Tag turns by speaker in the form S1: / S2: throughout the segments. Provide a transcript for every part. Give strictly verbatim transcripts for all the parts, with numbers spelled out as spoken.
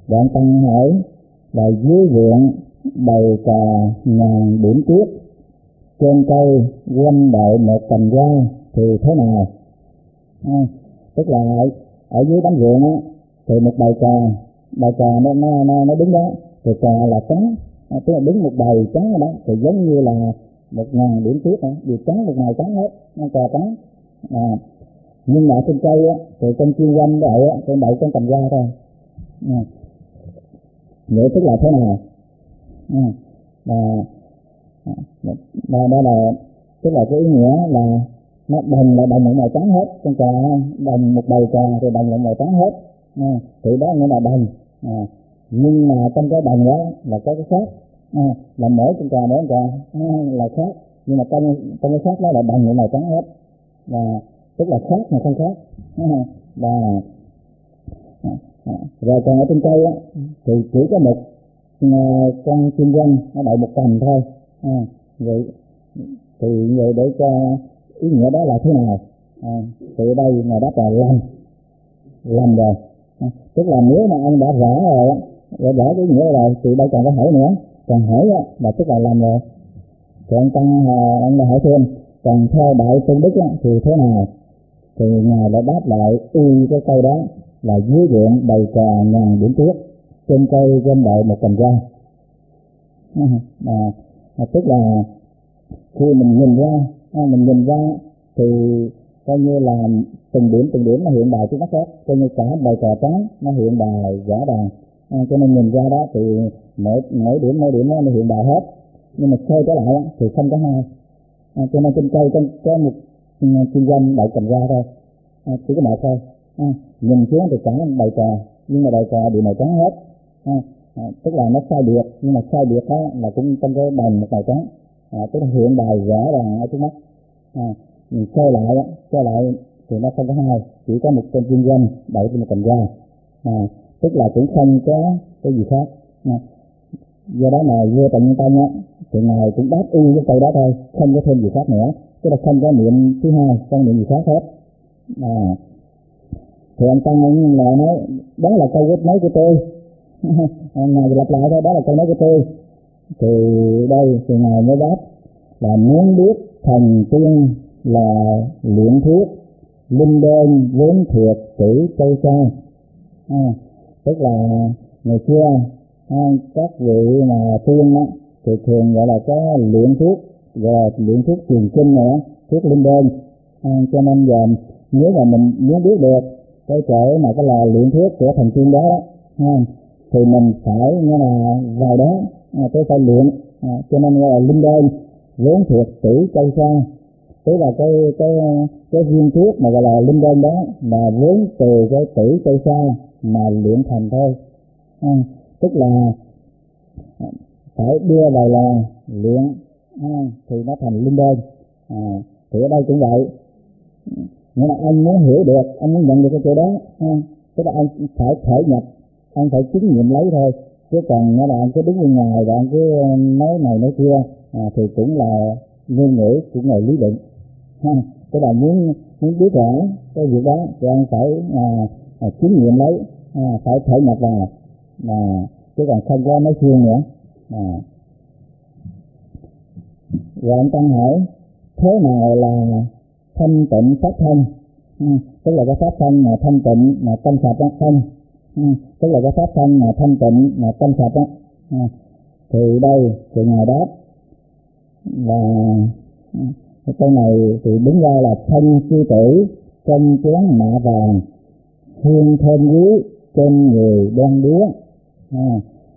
S1: Đoạn Tăng hỏi là dưới ruộng đầy cà ngàn điểm tuyết, trên cây quanh đội một cành hoa thì thế nào? À, tức là ở, ở dưới đám ruộng á, thì một bầy cà, bầy cà nó nó nó, nó đứng đó, thì cà là trắng, à, tức là đứng một bầy trắng ở đó, thì giống như là một ngàn điểm tuyết đó, đều trắng, một màu trắng hết, nó cà trắng. À, nhưng mà trên cây á, thì trên chuyên quanh đội á, trên đội con cành hoa thôi. À, vậy tức là thế nào? À, và đó, đó là tức là cái ý nghĩa là nó đồng là đồng một màu trắng hết, con cà đồng một bầy cà thì đồng một màu trắng hết, à, thì đó nghĩa là đồng. À, nhưng mà trong cái đồng đó là có cái khác, à, là mỗi con cà mỗi con cà à, là khác, nhưng mà trong trong cái khác đó là đồng một màu trắng hết, và tức là khác mà không khác. À, và à, à, rồi còn ở trên cây á, thì chỉ có một uh, con chim quanh nó đậu một cành thôi. À, vậy thì vậy để cho ý nghĩa đó là thế nào? À, thì ở đây ngài đáp là lầm lầm rồi. À, tức là nếu mà anh đã rõ rồi, đã rõ cái ý nghĩa rồi thì đâu còn có hỏi nữa, còn hỏi á, là tức là lầm rồi. Thì anh Tăng anh đã hỏi thêm, còn theo Đại Tôn Đức á, thì thế nào? Thì ngài đã đáp lại y cái câu đó là dưới ruộng đầy cà ngàn điểm tuyết, trên cây quanh đội một cành hoa. À, à, tức là khi mình nhìn ra, à, mình nhìn ra thì coi như là từng điểm từng điểm nó hiện bài trước mắt hết, coi như cả bầy cà trắng nó hiện bài rõ ràng. À, cho nên nhìn ra đó thì mỗi mỗi điểm mỗi điểm nó hiện bài hết, nhưng mà xoay trở lại thì không có hai. À, cho nên trên cây có, có một chuyên doanh đậu cành hoa thôi, à, chỉ có một thôi. À, nhìn xuống thì cả bầy cà, nhưng mà bầy cà bị màu trắng hết. À, à, tức là nó sai biệt, nhưng mà sai biệt đó là cũng trong cái đồng một màu trắng. À, tức là hiện bài rõ ràng ở trước mắt. À, mình xoay lại xoay lại thì nó không có hai, chỉ có một con chuyên doanh đậu trên một cành hoa. À, tức là cũng không có cái gì khác. À, do đó mà vua Trần Nhân Tông á, thì ngài cũng đáp y với câu đó thôi, không có thêm gì khác nữa, tức là không có niệm thứ hai, không niệm gì khác hết. À, thì anh Tăng là nói đó là câu nói của tôi. Ngài lặp lại thôi, đó là câu nói của tôi. Thì đây thì ngài mới đáp là muốn biết thần tiên là luyện thuốc, linh đơn vốn thiệt tử châu xa. À, tức là ngày xưa à, các vị mà tiên á, thì thường gọi là có luyện thuốc, rồi luyện thuốc truyền kinh nữa, thuốc linh đơn. À, cho nên giờ nếu mà mình muốn biết được cái chỗ mà cái là luyện thuốc của thần tiên đó, đó à, thì mình phải như là vào đó à, tôi phải luyện. À, cho nên gọi là linh đơn vốn thiệt tử châu xa, tức là cái cái cái viên thuốc mà gọi là linh đơn đó là vốn từ cái tử châu xa mà luyện thành thôi. À, tức là phải đưa vào lò luyện à, thì nó thành linh đơn. À, thì ở đây cũng vậy, nhưng mà anh muốn hiểu được, anh muốn nhận được cái chỗ đó, à, tức là anh phải thể nhập, anh phải chứng nghiệm lấy thôi, chứ còn nó là anh cứ đứng bên ngoài và anh cứ nói này nói kia à, thì cũng là ngôn ngữ, cũng là lý luận. Ha, tức là muốn muốn biết rõ cái việc đó thì anh phải à, à, chứng nghiệm lấy, à, phải thể nhập vào, à, chứ còn không có nói suông nữa. À. Rồi anh Tăng hỏi thế nào là thanh tịnh pháp thân? Ừ, tức là cái pháp thân mà thanh tịnh mà tâm sạch đó không? Ừ, tức là cái pháp thân mà thanh tịnh mà tâm sạch đó. Ừ, thì đây thì ngài đáp là cái câu này thì đúng ra là thân sư tử trong chén mạ vàng, hương thơm quý trên người đen đúa. À,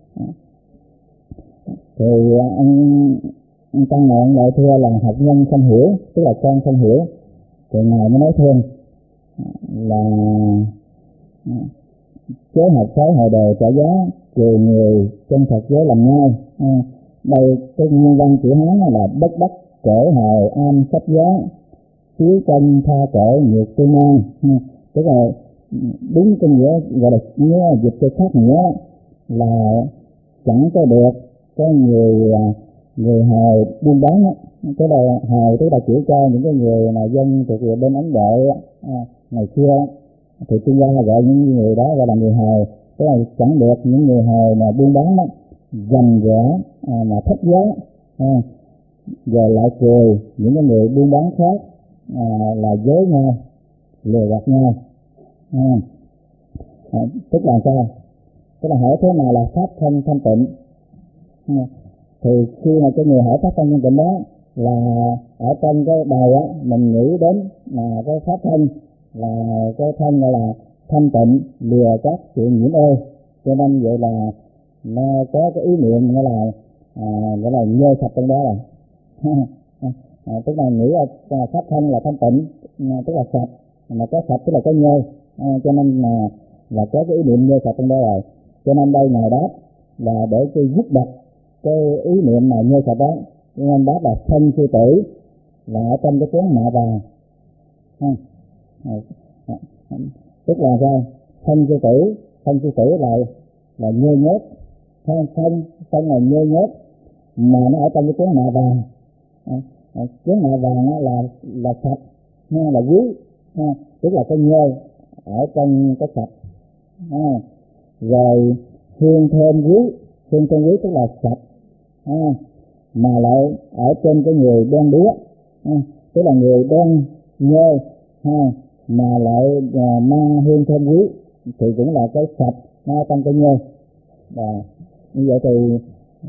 S1: thì anh anh Tăng Ngạn lại thưa là học nhân không hiểu, tức là con không hiểu. Thì ngài mới nói thêm là chế học phái hồi đời trả giá trừ người chân thật giới làm ngay. À, đây cái nguyên văn chữ Hán là bất đắc kể hồi am sách giá, chiếu chân tha kể nhược tư nan. À, tức là đúng cái nghĩa gọi là nghĩa dịch cho khác nghĩa là chẳng có được có người người hời buôn bán á. Cái này hời tức là chỉ cho những cái người mà dân thuộc bên Ấn Độ à, ngày xưa thì Trung Hoa gọi những người đó gọi là người hời. Tức là chẳng được những người hầu mà buôn bán đó giành rẽ à, mà thấp giá, à, rồi lại cười những cái người buôn bán khác à, là dối nhau, lừa gạt nhau. À, à, tức là sao? Tức là hỏi thế nào là pháp thân thanh tịnh? À, thì khi mà cái người hỏi pháp thân thanh tịnh đó là ở trong cái đầu á mình nghĩ đến là cái pháp thân là cái thân gọi là thanh tịnh, lìa các chuyện nhiễm ô, cho nên vậy là nó có cái ý niệm gọi là à, gọi là nhơ sạch trong đó rồi. À, tức là nghĩ là pháp thân là thanh tịnh, tức là sạch, mà có sạch tức là có nhơ, à, cho nên là là có cái ý niệm nhơ sạch trong đó rồi. Cho nên đây ngài đáp là để cho dứt đập cái ý niệm mà nhơ sạch đó, cho nên đáp là thân sư tử là ở trong cái chén mạ vàng. À, à, à, tức là sao? Thân sư tử, thân sư tử là là nhơ nhớt, thân thân thân là nhơ nhớt mà nó ở trong cái chén mạ vàng. À, à, chén mạ vàng á, là là sạch, ha, là quý, ha, tức là cái nhơ ở trong cái sạch. À, rồi hương thơm quý, hương thơm quý tức là sạch, à, mà lại ở trên cái người đen đúa, à, tức là người đen nhơ, ha, mà lại à, mang hương thơm quý thì cũng là cái sạch nó trong cái nhơ. Và như vậy thì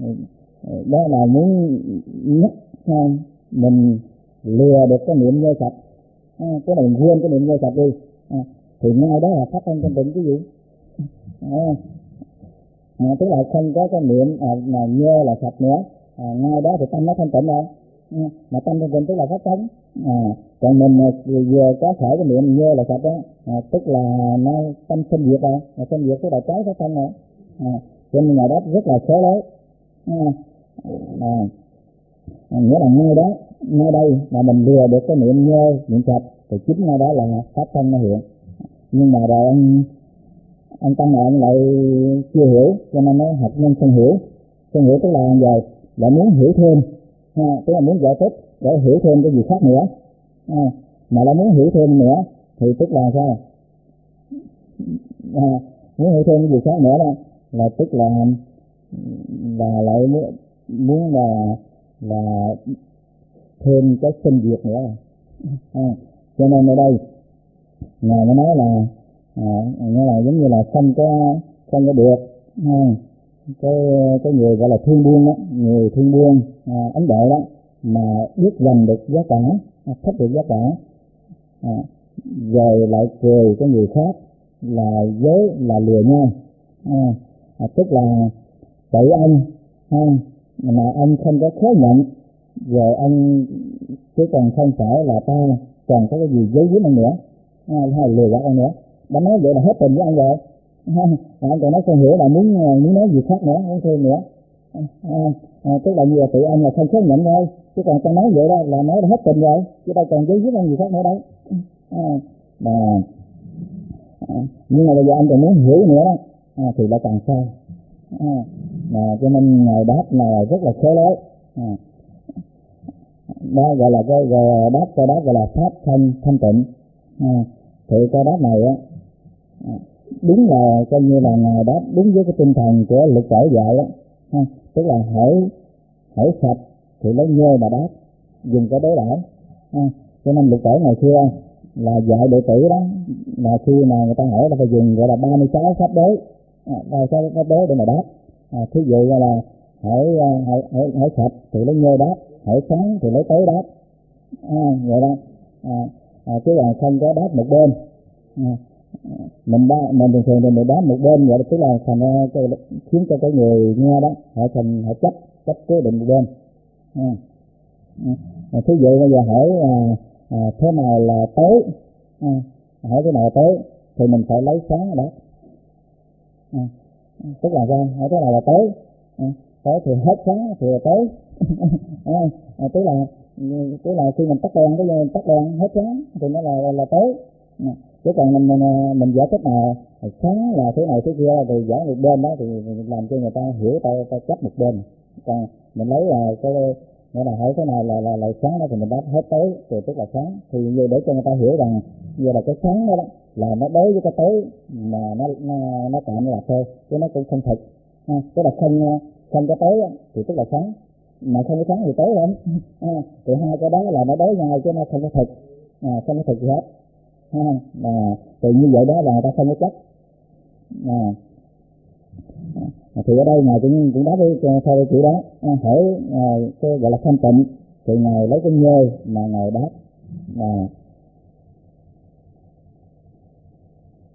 S1: đó là muốn nhắc mình lừa được cái niệm nhơ sạch, à, cái này mình quên cái niệm nhơ sạch đi, à, thì ngay đó là pháp thân thanh tịnh cái gì. À, à, tức là không có cái niệm à, mà nhơ là sạch nữa, à, ngay đó thì tâm nó thanh tịnh rồi, à, mà tâm thanh tịnh tức là pháp thân. À, còn mình vừa có khởi cái niệm nhơ là sạch đó, à, tức là nó tâm sinh diệt rồi, mà sinh diệt tức là trái pháp thân rồi, à, cho nên ngày đó rất là xấu lối. À, à, à, nghĩa là ngay đó, ngay đây là mình lừa được cái niệm nhơ niệm sạch thì chính ngay đó là pháp thân nó hiện. Nhưng mà rồi anh anh tăng này anh lại chưa hiểu, cho nên nó học nhân không hiểu. Không hiểu tức là làm gì? Lại muốn hiểu thêm, ha, tức là muốn giải thích để hiểu thêm cái gì khác nữa, ha, mà lại muốn hiểu thêm nữa thì tức là sao? À, muốn hiểu thêm cái gì khác nữa đó là tức là là lại muốn muốn là là thêm cái sinh diệt nữa. À, cho nên ở đây ngài mới nói là à, nghĩa là giống như là không có không có được, ha, cái cái người gọi là thương buôn đó, người thương buôn à, Ấn Độ đó mà biết giành được giá cả, thích được giá cả, à, rồi lại cười cái người khác là dối là lừa nhau, à, à, tức là tự anh, ha, mà anh không có khối nhận, rồi anh chứ còn không phải là ta còn có cái gì giấu giếm anh nữa, à, hay lừa gạt anh nữa. Đã nói vậy là hết tình với anh rồi, à, anh còn nói không hiểu là muốn muốn nói gì khác nữa, muốn thêm nữa, à, à, tức là như là tự anh là không khối nhận thôi, chứ còn ta nói vậy đó là nói là hết tình rồi, chứ đâu còn giấu giếm anh gì khác nữa đâu. À, mà à, nhưng mà bây giờ anh còn muốn hiểu nữa đó, à, thì lại càng sai. À, à, cho nên ngài đáp là rất là khó lối. À, đó gọi là cái gọi đáp cái đáp gọi là pháp thân thanh tịnh. À, thì cái đáp này á à, đúng là coi như là ngài đáp đúng với cái tinh thần của lực tổ dạy á, à, tức là hỏi hỏi sạch thì lấy nhơ mà đáp, dùng cái đối đãi. À, cho nên lực tổ ngày xưa là dạy đệ tử đó là khi mà người ta hỏi là phải dùng gọi là ba mươi sáu pháp đối, à, ba mươi sáu pháp đối để mà đáp. À, thí dụ gọi là hỏi hỏi hỏi, hỏi sạch thì lấy nhơ đáp, hỏi sáng thì lấy tới đáp, à, vậy đó. À, à, chứ là không có đáp một bên. À, mình đá, mình thường thường thì mình đáp một bên vậy, tức là thành ra cái, khiến cho cái người nghe đó họ thành họ chấp chấp cố định một bên. À, à, thí dụ bây giờ hỏi à, à, thế nào là tối, à, hỏi thế nào là tối thì mình phải lấy sáng đó. À, tức là sao? Hỏi thế nào là tối, à, tối thì hết sáng thì là tối. À, à, tức là tức là khi mình tắt đèn, cái mình tắt đèn hết sáng thì nó là là, là tối. À, chứ còn mình mình mình giải thích là sáng là thế này thế kia thì giải một bên đó thì làm cho người ta hiểu ta ta chấp một bên. Còn mình lấy là cái nghĩa là hỏi cái này là là, là sáng đó thì mình đáp hết tối thì tức là sáng. Thì như để cho người ta hiểu rằng như là cái sáng đó, đó là nó đối với cái tối mà nó nó, nó tạm là thôi, chứ nó cũng không thực. À, tức là không không cái tối đó, thì tức là sáng, mà không có sáng thì tối lắm. À, thì hai cái đó là nó đối nhau chứ nó không có thực, à, không có thực gì hết. À, à, thì như vậy đó là người ta không có chắc. À, thì ở đây ngài cũng cũng đáp với theo cái kiểu đó. À, hỏi à, cái gọi là thanh tịnh thì ngài lấy cái nhơ mà ngài đáp. À,